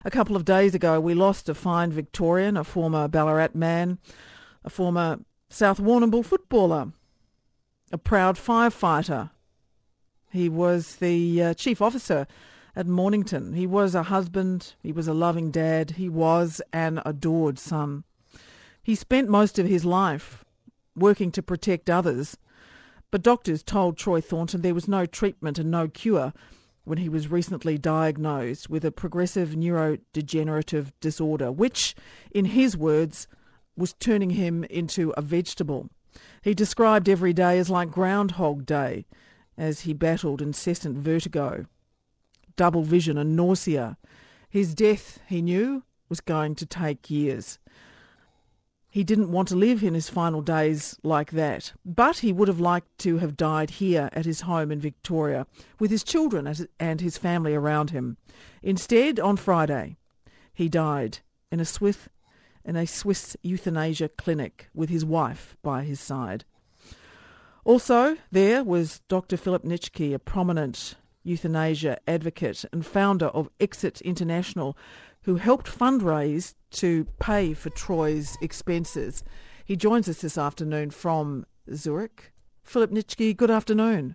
A couple of days ago, we lost a fine Victorian, a former Ballarat man, a former South Warrnambool footballer, a proud firefighter. He was the chief officer at Mornington. He was a husband, he was a loving dad, he was an adored son. He spent most of his life working to protect others, but doctors told Troy Thornton there was no treatment and no cure when he was recently diagnosed with a progressive neurodegenerative disorder, which, in his words, was turning him into a vegetable. He described every day as like Groundhog Day, as he battled incessant vertigo, double vision and nausea. His death, he knew, was going to take years. He didn't want to live in his final days like that, but he would have liked to have died here at his home in Victoria with his children and his family around him. Instead, on Friday, he died in a Swiss euthanasia clinic with his wife by his side. Also there was Dr. Philip Nitschke, a prominent euthanasia advocate and founder of Exit International, who helped fundraise to pay for Troy's expenses. He joins us this afternoon from Zurich. Philip Nitschke, good afternoon.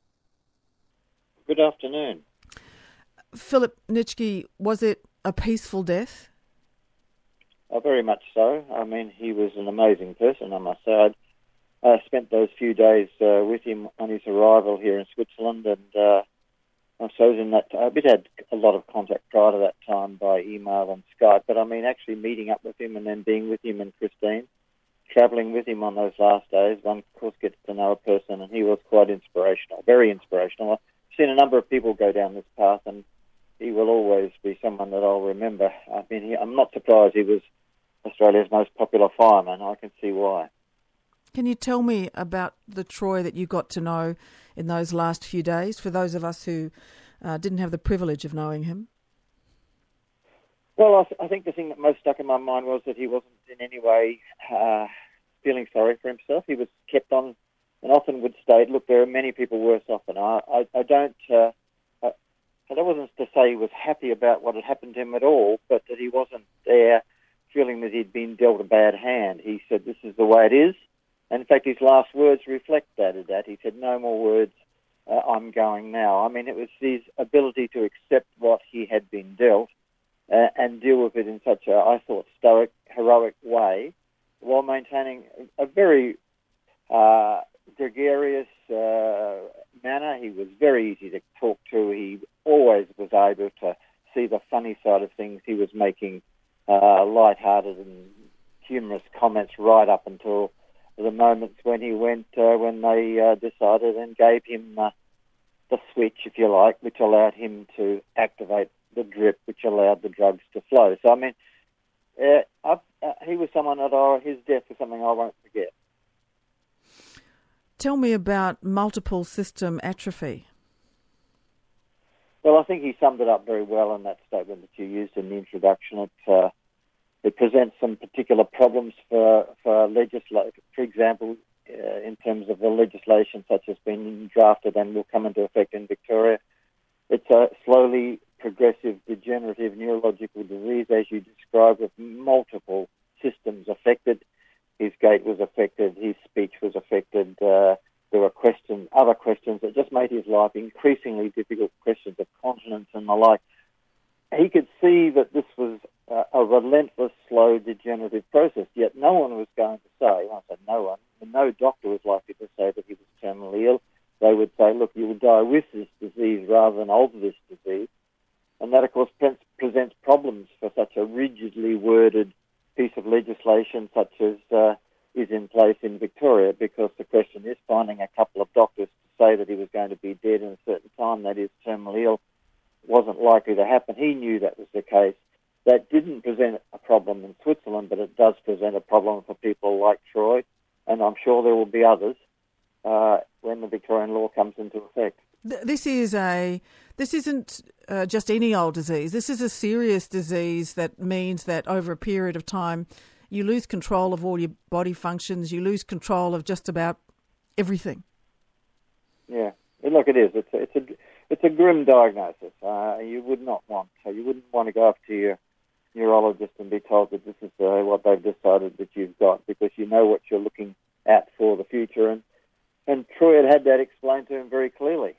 Good afternoon. Philip Nitschke, was it a peaceful death? Oh, very much so. I mean, he was an amazing person, I must say. I spent those few days with him on his arrival here in Switzerland, and I suppose we'd had a lot of contact prior to that time by email and Skype, but I mean actually meeting up with him and then being with him and Christine, travelling with him on those last days, one of course gets to know a person, and he was quite inspirational, very inspirational. I've seen a number of people go down this path, and he will always be someone that I'll remember. I mean, I'm not surprised he was Australia's most popular fireman. I can see why. Can you tell me about the Troy that you got to know in those last few days, for those of us who didn't have the privilege of knowing him? Well, I think the thing that most stuck in my mind was that he wasn't in any way feeling sorry for himself. He was kept on and often would state, look, there are many people worse off than I don't... that wasn't to say he was happy about what had happened to him at all, but that he wasn't there feeling that he'd been dealt a bad hand. He said, this is the way it is. And in fact, his last words reflect that. He said, no more words, I'm going now. I mean, it was his ability to accept what he had been dealt and deal with it in such a, I thought, stoic, heroic way, while maintaining a very gregarious manner. He was very easy to talk to. He always was able to see the funny side of things. He was making light-hearted and humorous comments right up until the moments when he went, when they decided and gave him the switch, if you like, which allowed him to activate the drip, which allowed the drugs to flow. So, I mean, he was someone that his death was something I won't forget. Tell me about multiple system atrophy. Well, I think he summed it up very well in that statement that you used in the introduction. It presents some particular problems for legislators. For example, in terms of the legislation such as been drafted and will come into effect in Victoria, it's a slowly progressive degenerative neurological disease, as you described, with multiple systems affected. His gait was affected, his speech was affected. There were other questions that just made his life increasingly difficult, questions of continence and the like. He could see that this was a relentless, slow, degenerative process, yet no one was going to say, when I said no one, no doctor was likely to say that he was terminally ill. They would say, look, you will die with this disease rather than of this disease. And that, of course, presents problems for such a rigidly worded piece of legislation such as is in place in Victoria, because the question is finding a couple of doctors to say that he was going to be dead in a certain time, that is terminally ill, wasn't likely to happen. He knew that was the case. That didn't present a problem in Switzerland, but it does present a problem for people like Troy, and I'm sure there will be others when the Victorian law comes into effect. This isn't just any old disease. This is a serious disease that means that over a period of time you lose control of all your body functions, you lose control of just about everything. Yeah, look, it is. it's a grim diagnosis. You wouldn't want to go up to your neurologist and be told that this is what they've decided that you've got, because you know what you're looking at for the future. And Troy had that explained to him very clearly.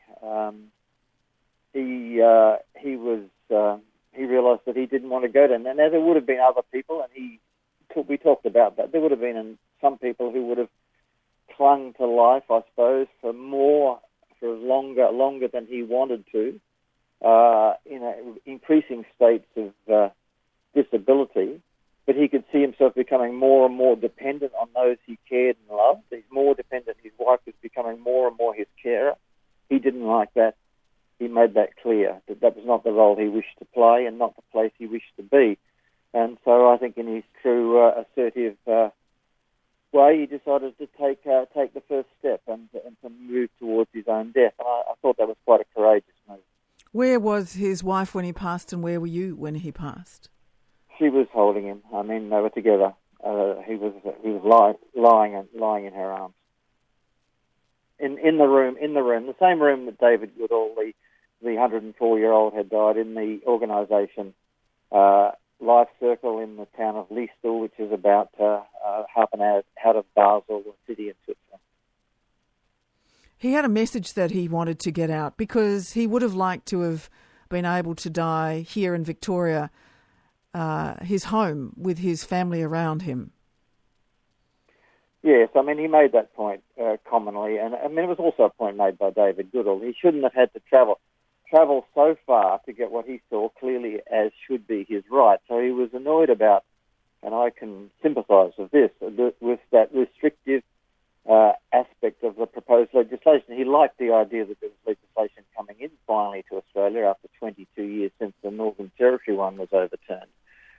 He realised that he didn't want to go down. Now there would have been other people, and we talked about that. There would have been some people who would have clung to life, I suppose, for longer than he wanted to, in increasing states of disability. But he could see himself becoming more and more dependent on those he cared and loved. He's more dependent. His wife was becoming more and more his carer. He didn't like that. He made that clear, that was not the role he wished to play and not the place he wished to be. And so I think in his true assertive way, he decided to take the first step and to move towards his own death. And I thought that was quite a courageous move. Where was his wife when he passed, and where were you when he passed? She was holding him. I mean, they were together. He was lying in her arms. In the room, the same room that David Goodall, the 104-year-old, had died in, the organisation Life Circle in the town of Liestal, which is about half an hour out of Basel, the city in Switzerland. He had a message that he wanted to get out, because he would have liked to have been able to die here in Victoria, his home, with his family around him. Yes, I mean, he made that point commonly, and I mean, it was also a point made by David Goodall. He shouldn't have had to travel so far to get what he saw clearly as should be his right. So he was annoyed about, and I can sympathise with this, with that restrictive aspect of the proposed legislation. He liked the idea that there was legislation coming in finally to Australia after 22 years since the Northern Territory one was overturned.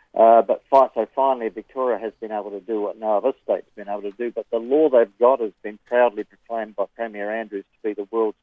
But finally Victoria has been able to do what no other state's been able to do. But the law they've got has been proudly proclaimed by Premier Andrews to be the world's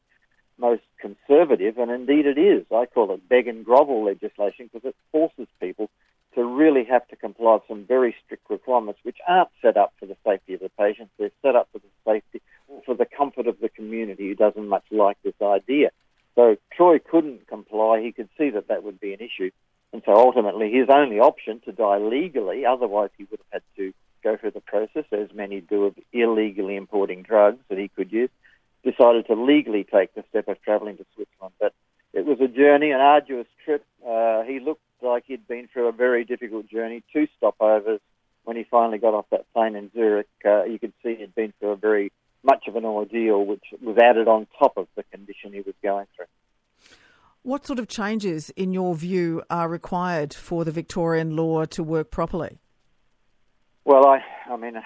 most conservative, and indeed it is. I call it beg and grovel legislation, because it forces people to really have to comply with some very strict requirements which aren't set up for the safety of the patients. They're set up for the safety or for the comfort of the community, who doesn't much like this idea. So Troy couldn't comply. He could see that would be an issue. And so ultimately his only option to die legally, otherwise he would have had to go through the process, as many do, of illegally importing drugs that he could use, decided to legally take the step of travelling to Switzerland. But it was a journey, an arduous trip. He looked like he'd been through a very difficult journey, 2 stopovers. When he finally got off that plane in Zurich, you could see he'd been through a very much of an ordeal, which was added on top of the condition he was going through. What sort of changes, in your view, are required for the Victorian law to work properly? Well, I mean,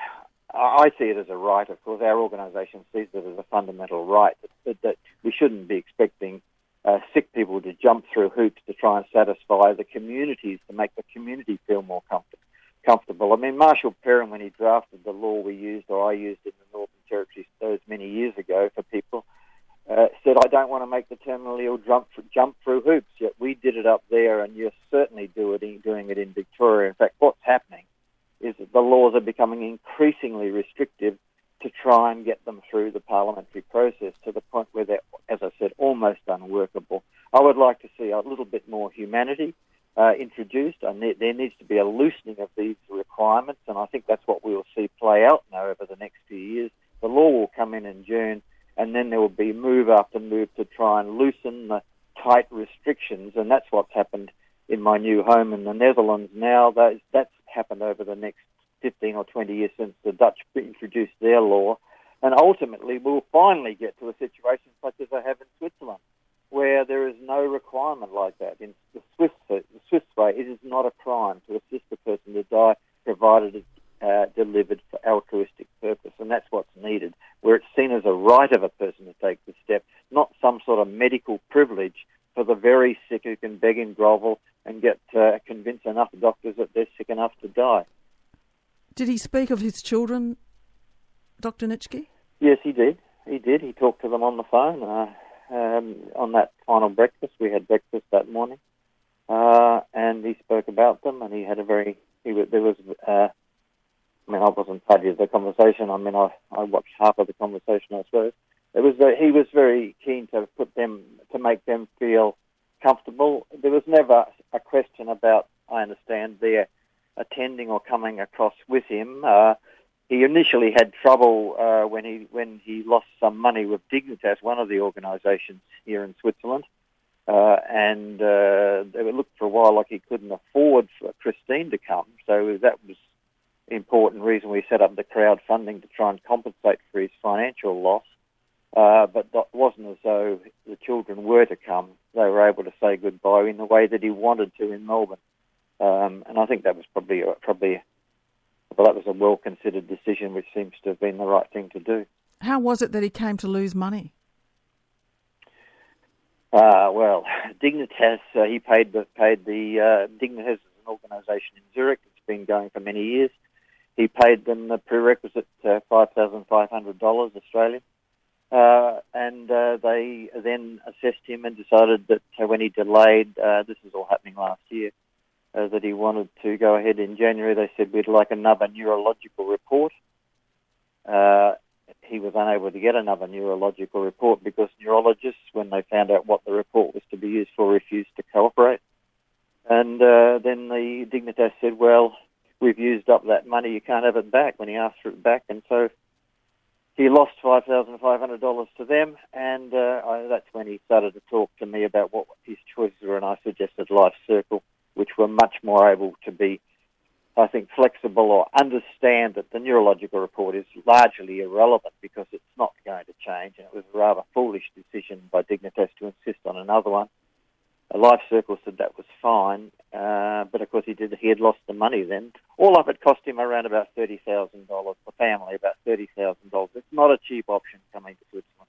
I see it as a right. Of course, our organisation sees it as a fundamental right that we shouldn't be expecting sick people to jump through hoops to try and satisfy the communities, to make the community feel more comfortable. I mean, Marshall Perrin, when he drafted the law we used, or I used in the Northern Territory those many years ago for people, said, I don't want to make the terminally ill jump through hoops. Yet we did it up there, and you're certainly doing it in Victoria. In fact, what's happening is that the laws are becoming increasingly restrictive to try and get them through the parliamentary process, to the point where they're, as I said, almost unworkable. I would like to see a little bit more humanity introduced, and there needs to be a loosening of these requirements, and I think that's what we will see play out now over the next few years. The law will come in June, and then there will be move after move to try and loosen the tight restrictions, and that's what's happened in my new home in the Netherlands now. That's happened over the next 15 or 20 years since the Dutch introduced their law, and ultimately we'll finally get to a situation such as I have in Switzerland, where there is no requirement like that. In the Swiss way, it is not a crime to assist a person to die, provided it's delivered for altruistic purpose, and that's what's needed, where it's seen as a right of a person to take the step, not some sort of medical privilege for the very sick who can beg and grovel and get convince enough doctors that they're sick enough to die. Did he speak of his children, Dr. Nitschke? Yes, he did. He did. He talked to them on the phone on that final breakfast. We had breakfast that morning, and he spoke about them. And he had I wasn't party to the conversation. I mean, I watched half of the conversation, I suppose. he was very keen to make them feel comfortable. There was never a question about, I understand, their attending or coming across with him. He initially had trouble when he lost some money with Dignitas, one of the organisations here in Switzerland, and it looked for a while like he couldn't afford for Christine to come. So that was the important reason we set up the crowdfunding, to try and compensate for his financial loss. But it wasn't as though the children were to come. They were able to say goodbye in the way that he wanted to in Melbourne. And I think that was probably that was a well-considered decision, which seems to have been the right thing to do. How was it that he came to lose money? Well, Dignitas, he paid the Dignitas is an organisation in Zurich. It's been going for many years. He paid them the prerequisite $5,500 Australian. And they then assessed him and decided that when he delayed, this is all happening last year, that he wanted to go ahead in January. They said, we'd like another neurological report. He was unable to get another neurological report because neurologists, when they found out what the report was to be used for, refused to cooperate. And then the Dignitas said, well, we've used up that money, you can't have it back, when he asked for it back. And so he lost $5,500 to them, and that's when he started to talk to me about what his choices were, and I suggested Life Circle, which were much more able to be, I think, flexible or understand that the neurological report is largely irrelevant because it's not going to change, and it was a rather foolish decision by Dignitas to insist on another one. Life Circle said that was fine, but of course he had lost the money then. All up it cost him around about $30,000, the family about $30,000. It's not a cheap option coming to Switzerland.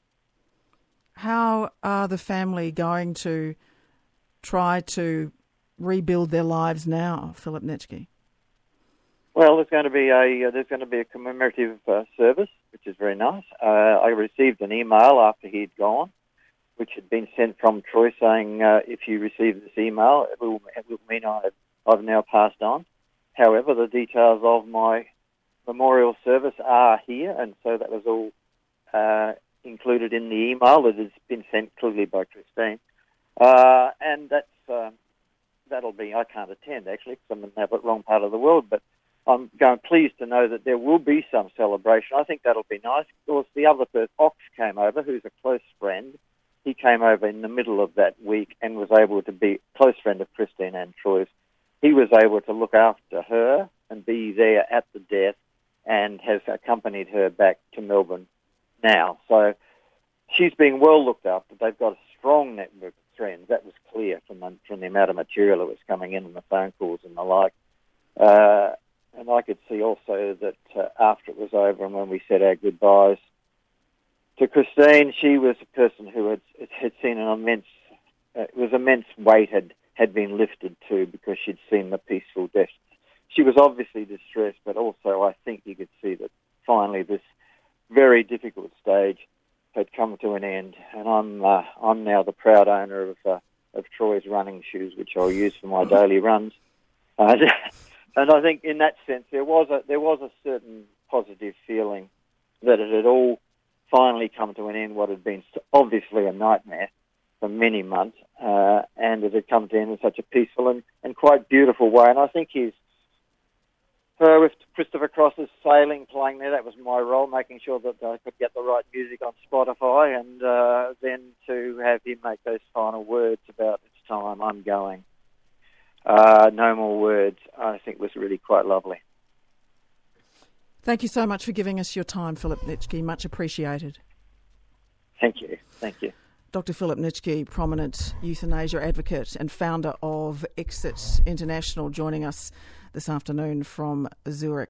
How are the family going to try to rebuild their lives now, Philip Nitschke? Well, there's going to be a commemorative service, which is very nice. I received an email after he'd gone, which had been sent from Troy saying, if you receive this email, it will mean I've now passed on. However, the details of my memorial service are here, and so that was all included in the email that has been sent clearly by Christine. And that'll be, I can't attend actually because I'm in the wrong part of the world, but I'm pleased to know that there will be some celebration. I think that'll be nice. Of course, the other person, Ox, came over, who's a close friend. He came over in the middle of that week and was able to be a close friend of Christine and Troy's. He was able to look after her and be there at the death and has accompanied her back to Melbourne now. So she's being well looked after. They've got a strong network of friends. That was clear from the amount of material that was coming in and the phone calls and the like. And I could see also that after it was over and when we said our goodbyes to Christine, she was a person who had seen an immense weight had been lifted too because she'd seen the peaceful death. She was obviously distressed, but also I think you could see that finally this very difficult stage had come to an end, and I'm now the proud owner of Troy's running shoes, which I'll use for my daily runs. And I think in that sense there was a certain positive feeling that it had all finally come to an end, what had been obviously a nightmare for many months, and it had come to an end in such a peaceful and quite beautiful way. And I think with Christopher Cross's Sailing playing there, that was my role, making sure that I could get the right music on Spotify, and then to have him make those final words about it's time, I'm going. No more words, I think was really quite lovely. Thank you so much for giving us your time, Philip Nitschke. Much appreciated. Thank you. Thank you. Dr. Philip Nitschke, prominent euthanasia advocate and founder of Exit International, joining us this afternoon from Zurich.